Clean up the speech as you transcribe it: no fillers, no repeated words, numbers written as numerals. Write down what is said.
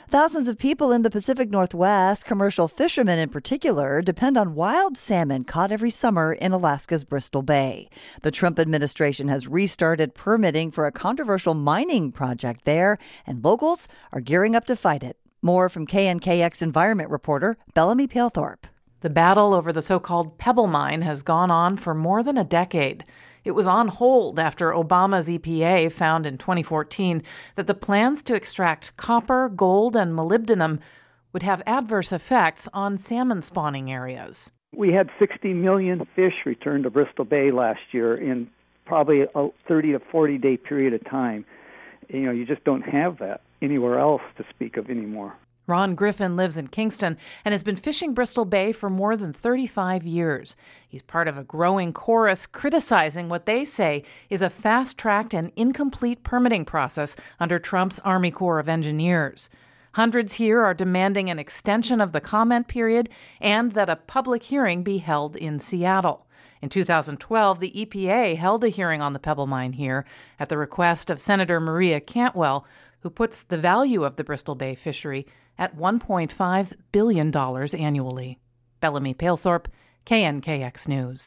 Thousands of people in the Pacific Northwest, commercial fishermen in particular, depend on wild salmon caught every summer in Alaska's Bristol Bay. The Trump administration has restarted permitting for a controversial mining project there, and locals are gearing up to fight it. More from KNKX environment reporter Bellamy Palethorpe. The battle over the so-called Pebble Mine has gone on for more than a decade. It was on hold after Obama's EPA found in 2014 that the plans to extract copper, gold, and molybdenum would have adverse effects on salmon spawning areas. We had 60 million fish returned to Bristol Bay last year in probably a 30 to 40-day period of time. You just don't have that anywhere else to speak of anymore. Ron Griffin lives in Kingston and has been fishing Bristol Bay for more than 35 years. He's part of a growing chorus criticizing what they say is a fast-tracked and incomplete permitting process under Trump's Army Corps of Engineers. Hundreds here are demanding an extension of the comment period and that a public hearing be held in Seattle. In 2012, the EPA held a hearing on the Pebble Mine here at the request of Senator Maria Cantwell, who puts the value of the Bristol Bay fishery at $1.5 billion annually. Bellamy Palethorpe, KNKX News.